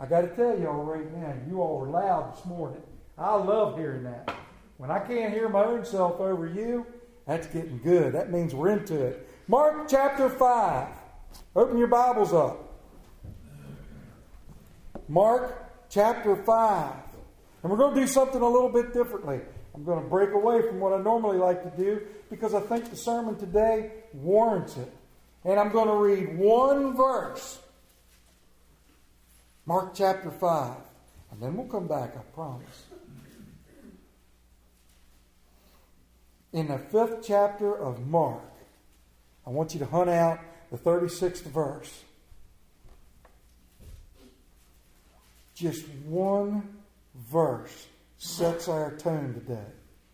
I got to tell y'all right now, you all were loud this morning. I love hearing that. When I can't hear my own self over you, that's getting good. That means we're into it. Mark chapter 5. Open your Bibles up. Mark chapter 5. And we're going to do something a little bit differently. I'm going to break away from what I normally like to do because I think the sermon today warrants it. And I'm going to read one verse. Mark chapter 5. And then we'll come back, I promise. In the 5th chapter of Mark, I want you to hunt out the 36th verse. Just one verse sets our tone today.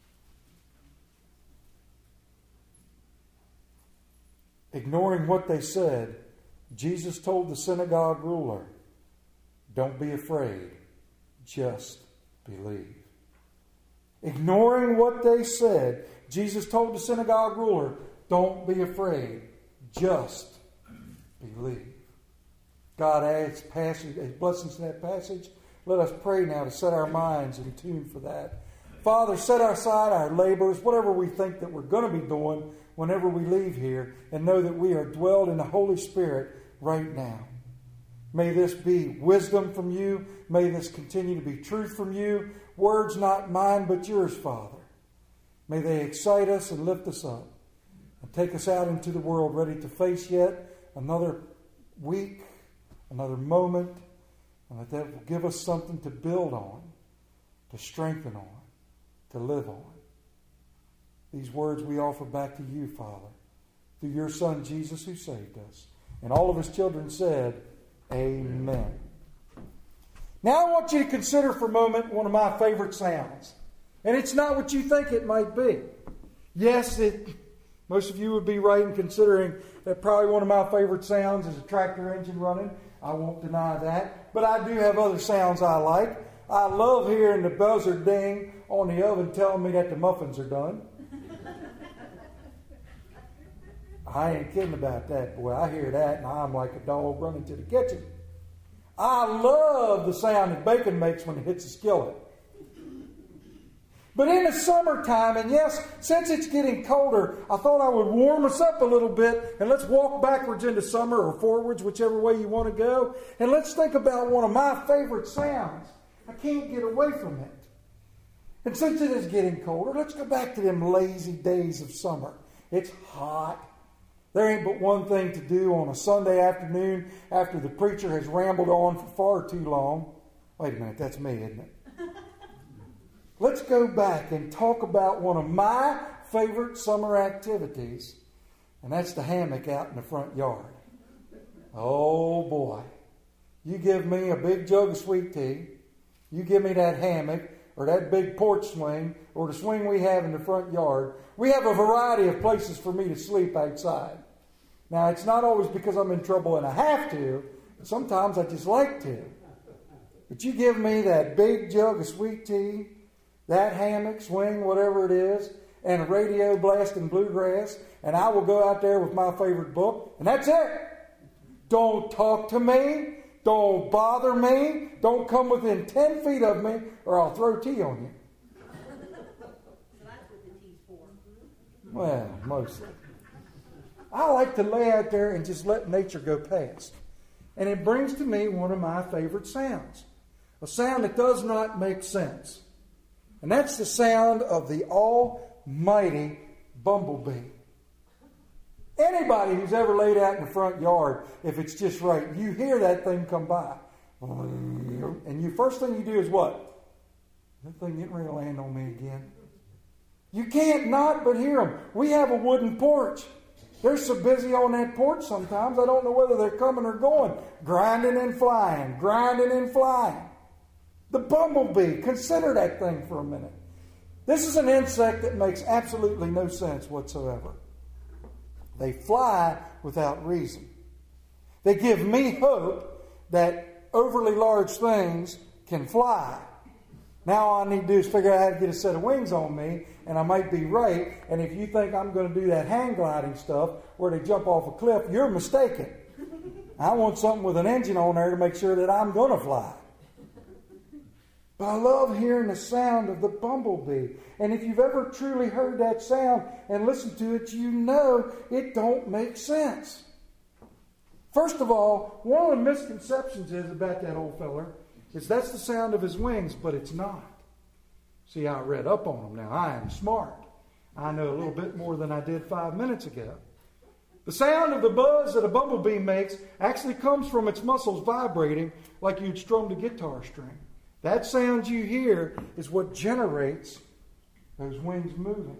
Ignoring what they said, Jesus told the synagogue ruler, "Don't be afraid, just believe." Ignoring what they said, Jesus told the synagogue ruler, "Don't be afraid, just believe." God adds blessings in that passage. Let us pray now to set our minds in tune for that. Father, set aside our labors, whatever we think that we're going to be doing whenever we leave here, and know that we are dwelled in the Holy Spirit right now. May this be wisdom from you. May this continue to be truth from you. Words not mine, but yours, Father. May they excite us and lift us up and take us out into the world ready to face yet another week, another moment, and that will give us something to build on, to strengthen on, to live on. These words we offer back to you, Father, through your Son, Jesus, who saved us. And all of his children said, Amen. Now I want you to consider for a moment one of my favorite sounds. And it's not what you think it might be. Yes, most of you would be right in considering that probably one of my favorite sounds is a tractor engine running. I won't deny that. But I do have other sounds I like. I love hearing the buzzer ding on the oven telling me that the muffins are done. I ain't kidding about that, boy. I hear that and I'm like a dog running to the kitchen. I love the sound that bacon makes when it hits the skillet. But in the summertime, and yes, since it's getting colder, I thought I would warm us up a little bit, and let's walk backwards into summer or forwards, whichever way you want to go. And let's think about one of my favorite sounds. I can't get away from it. And since it is getting colder, let's go back to them lazy days of summer. It's hot. There ain't but one thing to do on a Sunday afternoon after the preacher has rambled on for far too long. Wait a minute, that's me, isn't it? Let's go back and talk about one of my favorite summer activities, and that's the hammock out in the front yard. Oh boy. You give me a big jug of sweet tea, you give me that hammock, or that big porch swing, or the swing we have in the front yard. We have a variety of places for me to sleep outside. Now, it's not always because I'm in trouble and I have to, but sometimes I just like to. But you give me that big jug of sweet tea, that hammock, swing, whatever it is, and a radio blasting bluegrass, and I will go out there with my favorite book, and that's it. Don't talk to me. Don't bother me. Don't come within 10 feet of me, or I'll throw tea on you. So that's what the tea's for. Well, mostly. I like to lay out there and just let nature go past. And it brings to me one of my favorite sounds. A sound that does not make sense. And that's the sound of the almighty bumblebee. Anybody who's ever laid out in the front yard, if it's just right, you hear that thing come by. And the first thing you do is what? That thing getting ready to land on me again. You can't not but hear them. We have a wooden porch. They're so busy on that porch sometimes, I don't know whether they're coming or going. Grinding and flying, grinding and flying. The bumblebee, consider that thing for a minute. This is an insect that makes absolutely no sense whatsoever. They fly without reason. They give me hope that overly large things can fly. Now all I need to do is figure out how to get a set of wings on me, and I might be right. And if you think I'm going to do that hang gliding stuff where they jump off a cliff, you're mistaken. I want something with an engine on there to make sure that I'm going to fly. But I love hearing the sound of the bumblebee. And if you've ever truly heard that sound and listened to it, you know it don't make sense. First of all, one of the misconceptions is about that old feller is that's the sound of his wings, but it's not. See, I read up on him now. I am smart. I know a little bit more than I did 5 minutes ago. The sound of the buzz that a bumblebee makes actually comes from its muscles vibrating like you'd strummed a guitar string. That sound you hear is what generates those wings moving.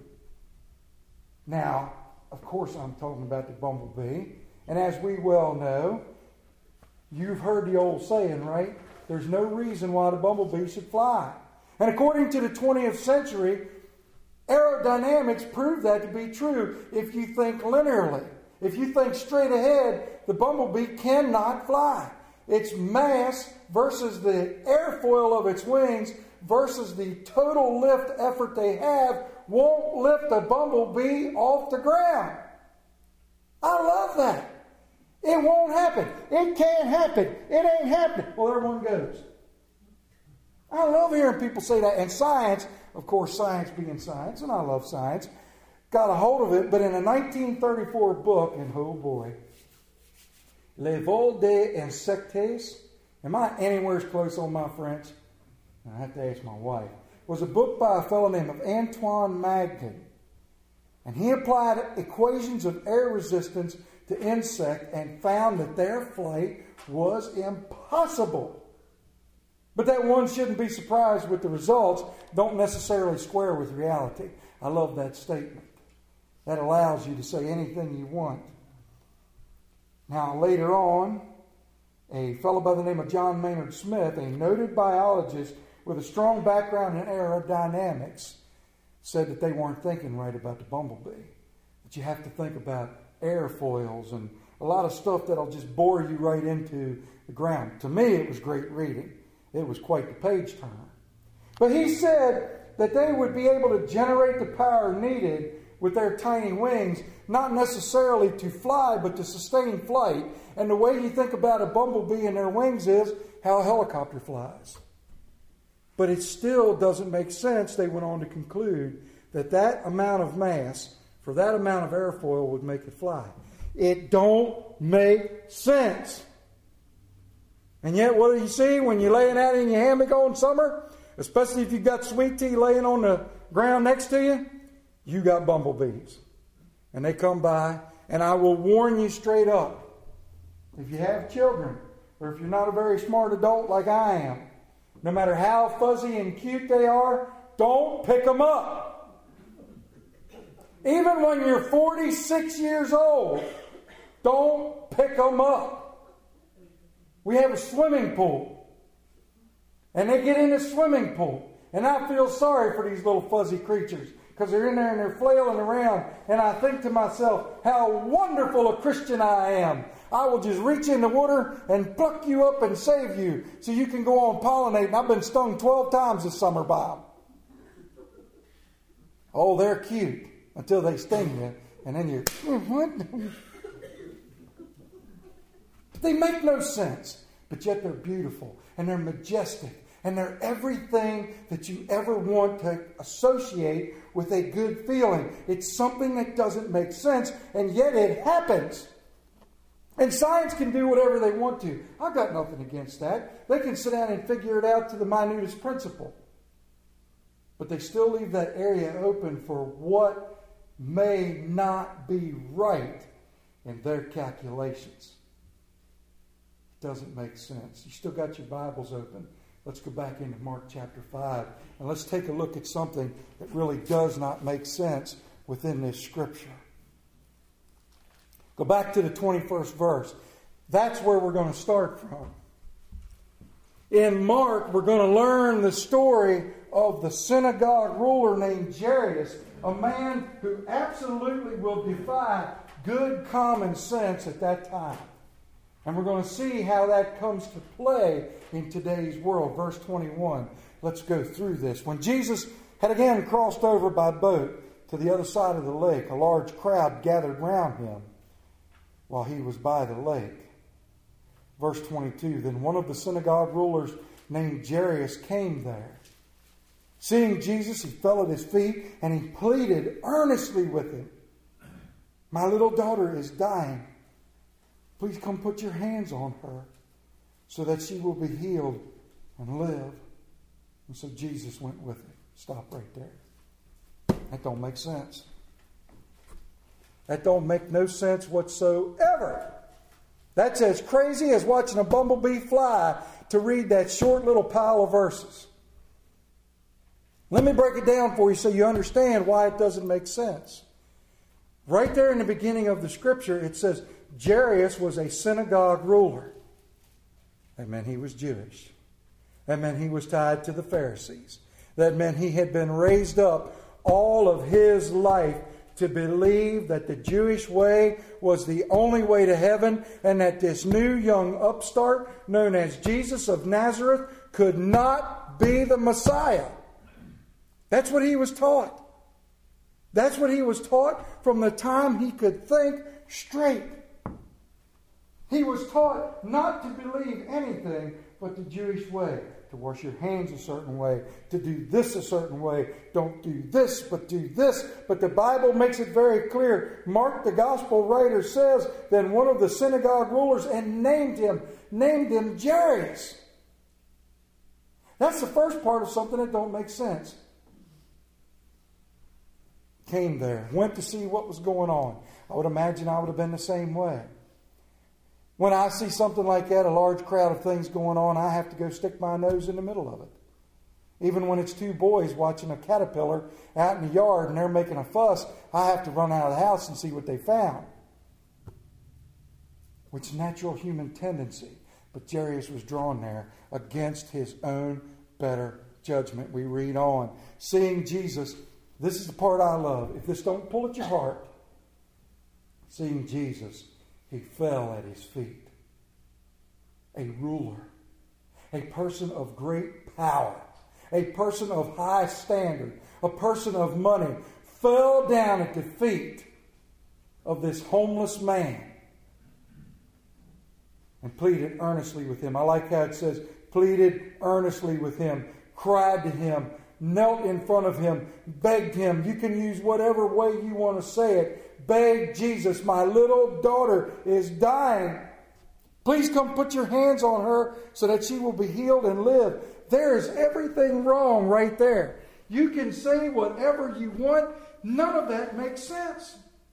Now, of course, I'm talking about the bumblebee. And as we well know, you've heard the old saying, right? There's no reason why the bumblebee should fly. And according to the 20th century, aerodynamics prove that to be true if you think linearly. If you think straight ahead, the bumblebee cannot fly. Its mass versus the airfoil of its wings versus the total lift effort they have won't lift a bumblebee off the ground. I love that. It won't happen. It can't happen. It ain't happening. Well, everyone goes. I love hearing people say that. And science, of course, science being science, and I love science, got a hold of it. But in a 1934 book, and oh boy, Les Vols des Insectes, am I anywhere close on my French? I have to ask my wife. It was a book by a fellow named Antoine Magnin. And he applied equations of air resistance to insects and found that their flight was impossible. But that one shouldn't be surprised with the results don't necessarily square with reality. I love that statement. That allows you to say anything you want. Now, later on, a fellow by the name of John Maynard Smith, a noted biologist with a strong background in aerodynamics, said that they weren't thinking right about the bumblebee. That you have to think about airfoils and a lot of stuff that'll just bore you right into the ground. To me, it was great reading. It was quite the page turner. But he said that they would be able to generate the power needed with their tiny wings, not necessarily to fly, but to sustain flight. And the way you think about a bumblebee and their wings is how a helicopter flies. But it still doesn't make sense, they went on to conclude, that that amount of mass for that amount of airfoil would make it fly. It don't make sense. And yet, what do you see when you're laying out in your hammock on summer? Especially if you've got sweet tea laying on the ground next to you, you got bumblebees. And they come by, and I will warn you straight up. If you have children, or if you're not a very smart adult like I am, no matter how fuzzy and cute they are, don't pick them up. Even when you're 46 years old, don't pick them up. We have a swimming pool. And they get in the swimming pool. And I feel sorry for these little fuzzy creatures because they're in there and they're flailing around. And I think to myself, how wonderful a Christian I am. I will just reach in the water and pluck you up and save you so you can go on pollinating. I've been stung 12 times this summer by them. Oh, they're cute until they sting you. And then you're, what? They make no sense. But yet they're beautiful and they're majestic. And they're everything that you ever want to associate with a good feeling. It's something that doesn't make sense, and yet it happens. And science can do whatever they want to. I've got nothing against that. They can sit down and figure it out to the minutest principle. But they still leave that area open for what may not be right in their calculations. It doesn't make sense. You still got your Bibles open. Let's go back into Mark chapter 5 and let's take a look at something that really does not make sense within this scripture. Go back to the 21st verse. That's where we're going to start from. In Mark, we're going to learn the story of the synagogue ruler named Jairus, a man who absolutely will defy good common sense at that time. And we're going to see how that comes to play in today's world. Verse 21. Let's go through this. When Jesus had again crossed over by boat to the other side of the lake, a large crowd gathered round him while he was by the lake. Verse 22, then one of the synagogue rulers named Jairus came there. Seeing Jesus, he fell at his feet and he pleaded earnestly with him. My little daughter is dying. Please come put your hands on her so that she will be healed and live. And so Jesus went with him. Stop right there. That don't make sense. That don't make no sense whatsoever. That's as crazy as watching a bumblebee fly to read that short little pile of verses. Let me break it down for you so you understand why it doesn't make sense. Right there in the beginning of the scripture, it says Jairus was a synagogue ruler. That meant he was Jewish. That meant he was tied to the Pharisees. That meant he had been raised up all of his life to believe that the Jewish way was the only way to heaven, and that this new young upstart known as Jesus of Nazareth could not be the Messiah. That's what he was taught. That's what he was taught from the time he could think straight. He was taught not to believe anything but the Jewish way. To wash your hands a certain way. To do this a certain way. Don't do this, but do this. But the Bible makes it very clear. Mark, the gospel writer, says, then one of the synagogue rulers and named him Jairus. That's the first part of something that don't make sense. Came there, went to see what was going on. I would imagine I would have been the same way. When I see something like that, a large crowd of things going on, I have to go stick my nose in the middle of it. Even when it's two boys watching a caterpillar out in the yard and they're making a fuss, I have to run out of the house and see what they found. Which is natural human tendency. But Jairus was drawn there against his own better judgment. We read on. Seeing Jesus, this is the part I love. If this don't pull at your heart, seeing Jesus, he fell at his feet. A ruler, a person of great power, a person of high standard, a person of money, fell down at the feet of this homeless man and pleaded earnestly with him. I like how it says, pleaded earnestly with him, cried to him, knelt in front of him, begged him. You can use whatever way you want to say it. Begged Jesus, my little daughter is dying. Please come put your hands on her so that she will be healed and live. There is everything wrong right there. You can say whatever you want. None of that makes sense.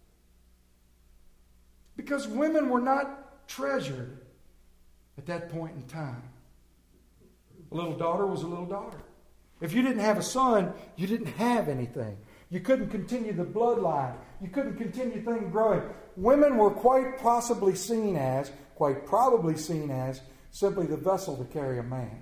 Because women were not treasured at that point in time. A little daughter was a little daughter. If you didn't have a son, you didn't have anything. You couldn't continue the bloodline. You couldn't continue things growing. Women were quite probably seen as simply the vessel to carry a man.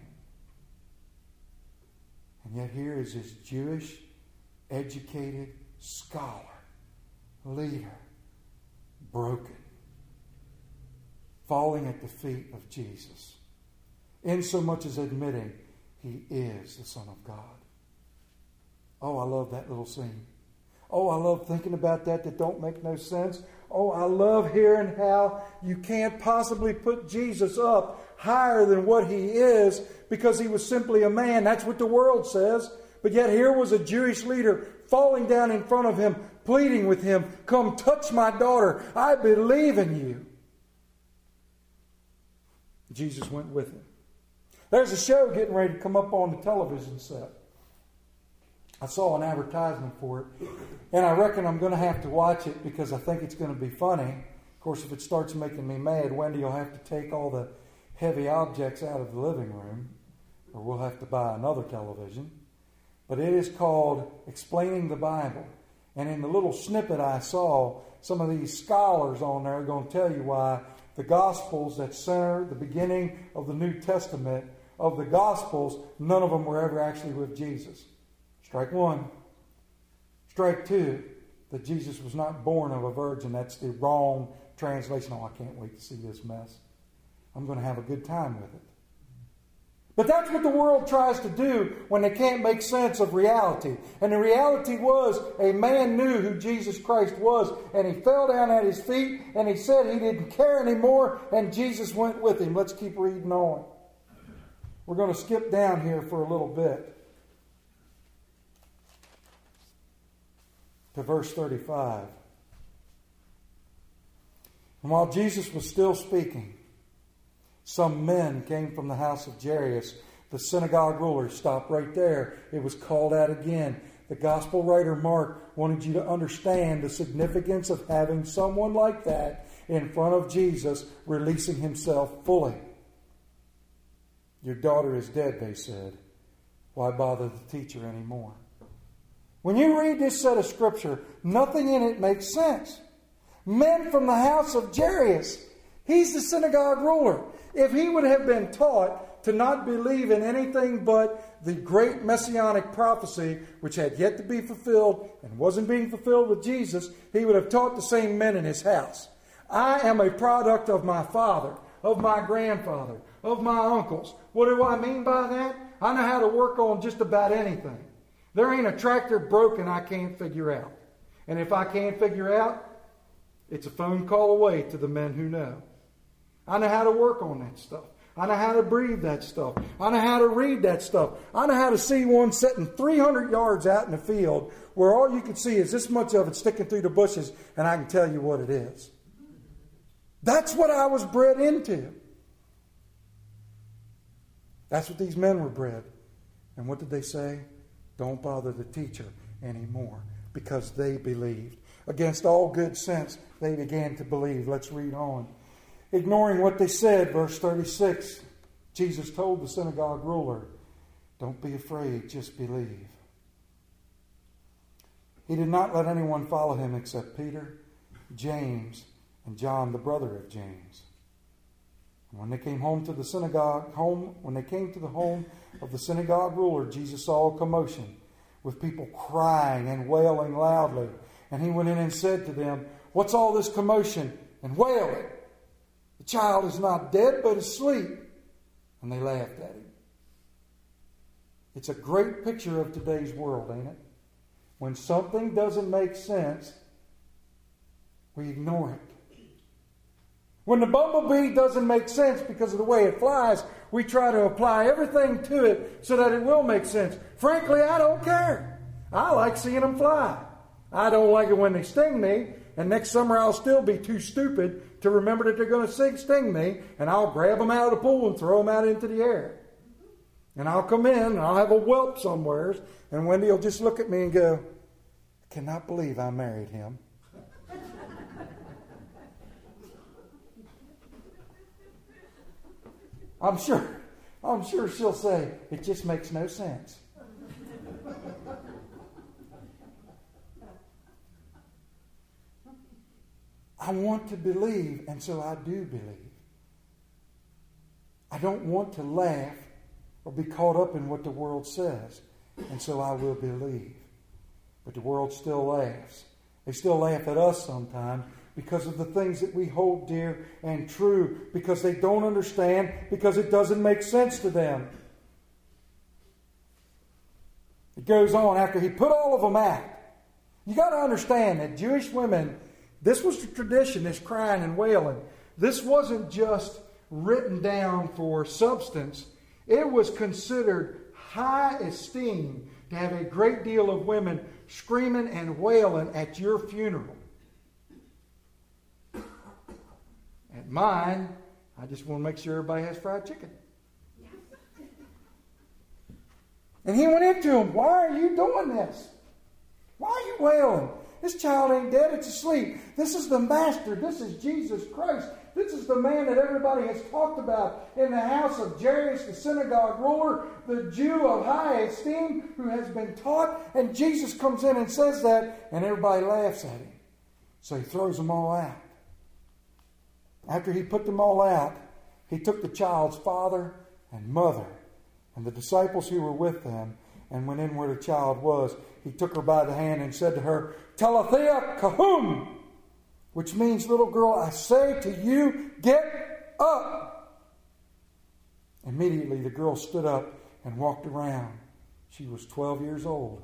And yet here is this Jewish, educated scholar, leader, broken, falling at the feet of Jesus, insomuch as admitting he is the Son of God. Oh, I love that little scene. Oh, I love thinking about that don't make no sense. Oh, I love hearing how you can't possibly put Jesus up higher than what he is because he was simply a man. That's what the world says. But yet here was a Jewish leader falling down in front of him, pleading with him, come touch my daughter. I believe in you. Jesus went with him. There's a show getting ready to come up on the television set. I saw an advertisement for it, and I reckon I'm going to have to watch it because I think it's going to be funny. Of course, if it starts making me mad, Wendy will have to take all the heavy objects out of the living room, or we'll have to buy another television. But it is called Explaining the Bible. And in the little snippet I saw, some of these scholars on there are going to tell you why the Gospels that center the beginning of the New Testament, of the Gospels, none of them were ever actually with Jesus. Strike one. Strike two, that Jesus was not born of a virgin. That's the wrong translation. Oh, I can't wait to see this mess. I'm going to have a good time with it. But that's what the world tries to do when they can't make sense of reality. And the reality was, a man knew who Jesus Christ was, and he fell down at his feet, and he said he didn't care anymore, and Jesus went with him. Let's keep reading on. We're going to skip down here for a little bit to verse 35. And while Jesus was still speaking, some men came from the house of Jairus, the synagogue ruler. Stop right there. It was called out again. The gospel writer Mark wanted you to understand the significance of having someone like that in front of Jesus, releasing himself fully. Your daughter is dead, they said. Why bother the teacher anymore? When you read this set of scripture, nothing in it makes sense. Men from the house of Jairus. He's the synagogue ruler. If he would have been taught to not believe in anything but the great messianic prophecy, which had yet to be fulfilled and wasn't being fulfilled with Jesus, he would have taught the same men in his house. I am a product of my father, of my grandfather, of my uncles. What do I mean by that? I know how to work on just about anything. There ain't a tractor broken I can't figure out. And if I can't figure out, it's a phone call away to the men who know. I know how to work on that stuff. I know how to breathe that stuff. I know how to read that stuff. I know how to see one sitting 300 yards out in the field where all you can see is this much of it sticking through the bushes, and I can tell you what it is. That's what I was bred into. That's what these men were bred. And what did they say? Don't bother the teacher anymore, because they believed. Against all good sense, they began to believe. Let's read on. Ignoring what they said, verse 36, Jesus told the synagogue ruler, don't be afraid, just believe. He did not let anyone follow him except Peter, James, and John, the brother of James. And when they came home to the home of the synagogue ruler, Jesus saw a commotion with people crying and wailing loudly. And he went in and said to them, what's all this commotion and wailing? The child is not dead, but asleep. And they laughed at him. It's a great picture of today's world, ain't it? When something doesn't make sense, we ignore it. When the bumblebee doesn't make sense because of the way it flies, we try to apply everything to it so that it will make sense. Frankly, I don't care. I like seeing them fly. I don't like it when they sting me, and next summer I'll still be too stupid to remember that they're going to sting me, and I'll grab them out of the pool and throw them out into the air. And I'll come in, and I'll have a whelp somewhere, and Wendy will just look at me and go, I cannot believe I married him. I'm sure she'll say, it just makes no sense. I want to believe, and so I do believe. I don't want to laugh or be caught up in what the world says, and so I will believe. But the world still laughs. They still laugh at us sometimes because of the things that we hold dear and true, because they don't understand, because it doesn't make sense to them. It goes on, after he put all of them out. You got to understand that Jewish women, this was the tradition, this crying and wailing. This wasn't just written down for substance. It was considered high esteem to have a great deal of women screaming and wailing at your funeral. At mine, I just want to make sure everybody has fried chicken. And he went into him, why are you doing this? Why are you wailing? This child ain't dead, it's asleep. This is the Master. This is Jesus Christ. This is the man that everybody has talked about in the house of Jairus, the synagogue ruler, the Jew of high esteem who has been taught. And Jesus comes in and says that, and everybody laughs at him. So he throws them all out. After he put them all out, he took the child's father and mother and the disciples who were with them and went in where the child was. He took her by the hand and said to her, Talitha kahum, which means, little girl, I say to you, get up. Immediately the girl stood up and walked around. She was 12 years old.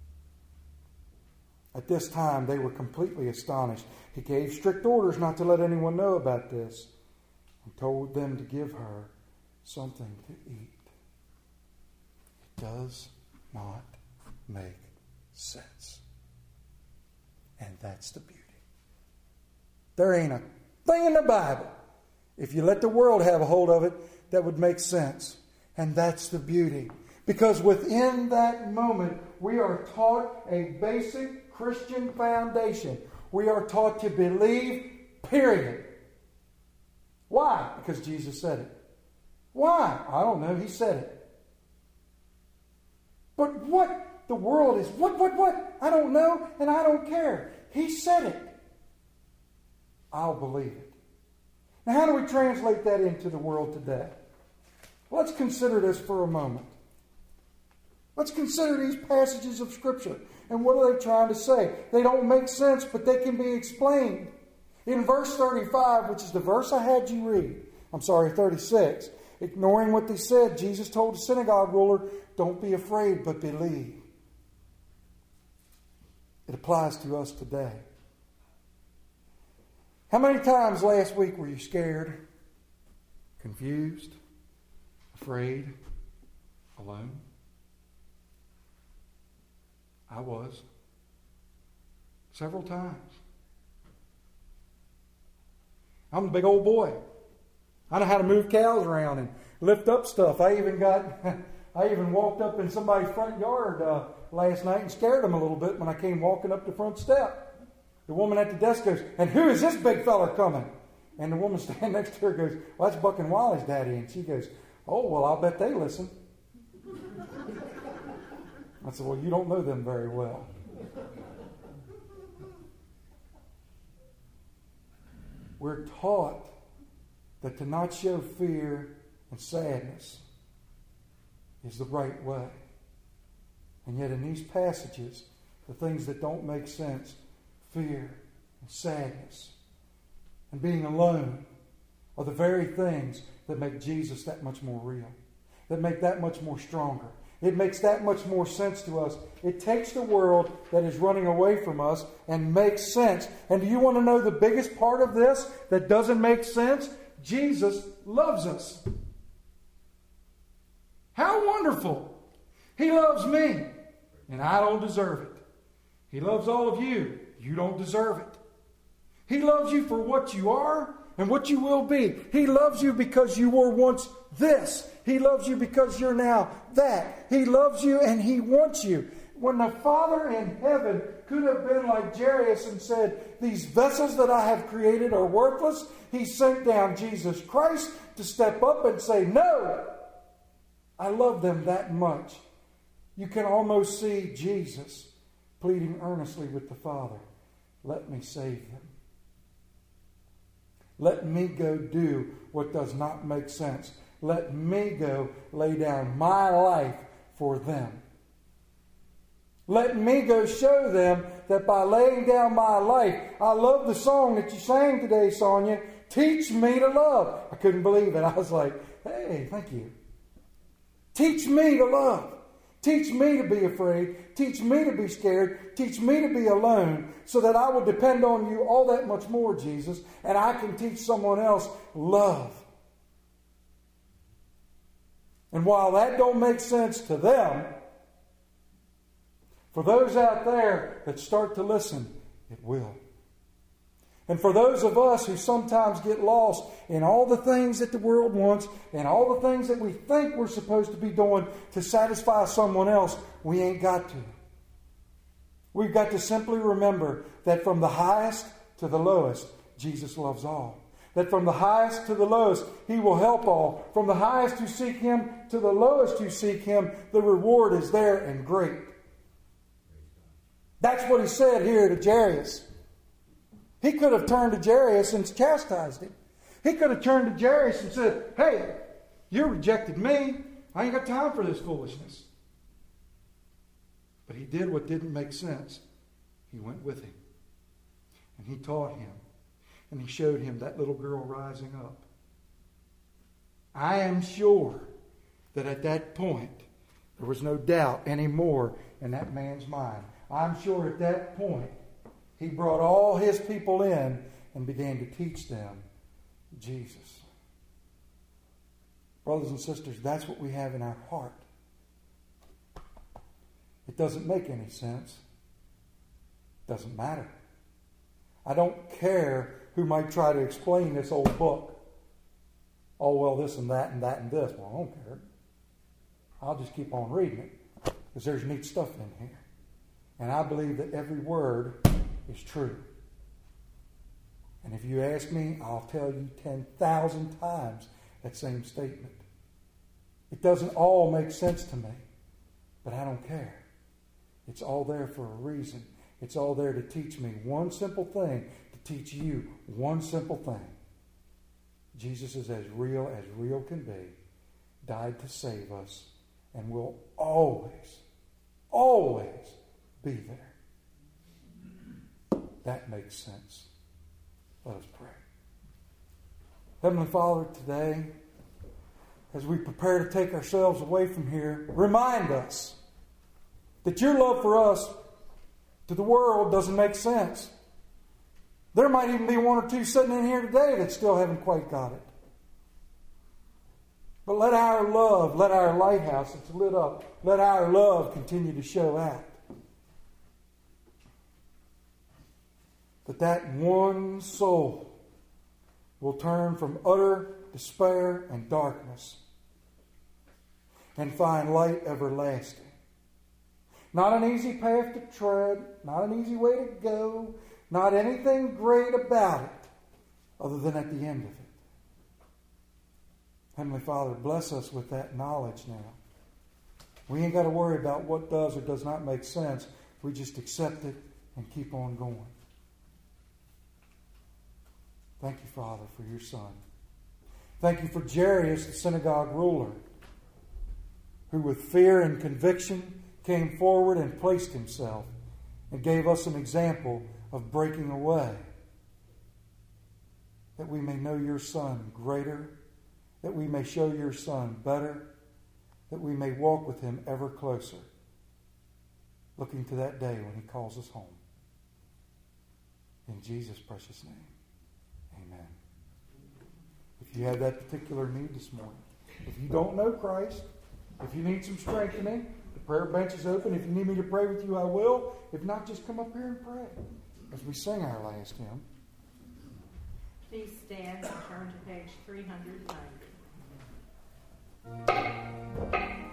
At this time, they were completely astonished. He gave strict orders not to let anyone know about this and told them to give her something to eat. It does not make sense. And that's the beauty. There ain't a thing in the Bible, if you let the world have a hold of it, that would make sense. And that's the beauty. Because within that moment, we are taught a basic Christian foundation. We are taught to believe, period. Why? Because Jesus said it. Why? I don't know. He said it. But what the world is, what? I don't know and I don't care. He said it. I'll believe it. Now, how do we translate that into the world today? Let's consider this for a moment. Let's consider these passages of Scripture. And what are they trying to say? They don't make sense, but they can be explained. In verse 35, which is the verse I had you read, 36, ignoring what they said, Jesus told the synagogue ruler, don't be afraid, but believe. It applies to us today. How many times last week were you scared, confused, afraid, alone? I was. Several times. I'm a big old boy. I know how to move cows around and lift up stuff. I even walked up in somebody's front yard last night and scared them a little bit when I came walking up the front step. The woman at the desk goes, and who is this big fella coming? And the woman standing next to her goes, well, that's Buck and Wally's daddy. And she goes, oh, well, I'll bet they listen. I said, well, you don't know them very well. We're taught that to not show fear and sadness is the right way. And yet in these passages, the things that don't make sense, fear and sadness and being alone, are the very things that make Jesus that much more real, that make that much more stronger. It makes that much more sense to us. It takes the world that is running away from us and makes sense. And do you want to know the biggest part of this that doesn't make sense? Jesus loves us. How wonderful! He loves me, and I don't deserve it. He loves all of you. You don't deserve it. He loves you for what you are and what you will be. He loves you because you were once this. He loves you because you're now that. He loves you and He wants you. When the Father in heaven could have been like Jairus and said, these vessels that I have created are worthless, He sent down Jesus Christ to step up and say, no, I love them that much. You can almost see Jesus pleading earnestly with the Father, let me save them. Let me go do what does not make sense. Let me go lay down my life for them. Let me go show them that by laying down my life, I love the song that you sang today, Sonia, teach me to love. I couldn't believe it. I was like, hey, thank you. Teach me to love. Teach me to be afraid. Teach me to be scared. Teach me to be alone so that I will depend on you all that much more, Jesus, and I can teach someone else love. And while that don't make sense to them, for those out there that start to listen, it will. And for those of us who sometimes get lost in all the things that the world wants and all the things that we think we're supposed to be doing to satisfy someone else, we ain't got to. We've got to simply remember that from the highest to the lowest, Jesus loves all. That from the highest to the lowest, He will help all. From the highest who seek Him to the lowest who seek Him, the reward is there and great. That's what He said here to Jairus. He could have turned to Jairus and chastised him. He could have turned to Jairus and said, hey, you rejected me. I ain't got time for this foolishness. But He did what didn't make sense. He went with him. And He taught him. And He showed him that little girl rising up. I am sure that at that point, there was no doubt anymore in that man's mind. I'm sure at that point, he brought all his people in and began to teach them Jesus. Brothers and sisters, that's what we have in our heart. It doesn't make any sense. It doesn't matter. I don't care who might try to explain this old book. Oh, well, this and that and that and this. Well, I don't care. I'll just keep on reading it because there's neat stuff in here. And I believe that every word is true. And if you ask me, I'll tell you 10,000 times that same statement. It doesn't all make sense to me, but I don't care. It's all there for a reason. It's all there to teach me one simple thing, to teach you one simple thing. Jesus is as real can be, died to save us, and will always, always be there. That makes sense. Let us pray. Heavenly Father, today, as we prepare to take ourselves away from here, remind us that your love for us to the world doesn't make sense. There might even be one or two sitting in here today that still haven't quite got it. But let our love, let our lighthouse that's lit up, let our love continue to show out. That one soul will turn from utter despair and darkness and find light everlasting. Not an easy path to tread, not an easy way to go, not anything great about it other than at the end of it. Heavenly Father, bless us with that knowledge now. We ain't got to worry about what does or does not make sense. We just accept it and keep on going. Thank you, Father, for your Son. Thank you for Jairus, the synagogue ruler, who with fear and conviction came forward and placed himself and gave us an example of breaking away, that we may know your Son greater, that we may show your Son better, that we may walk with him ever closer, looking to that day when he calls us home. In Jesus' precious name, amen. If you have that particular need this morning, if you don't know Christ, if you need some strengthening, the prayer bench is open. If you need me to pray with you, I will. If not, just come up here and pray as we sing our last hymn. Please stand and turn to page 390.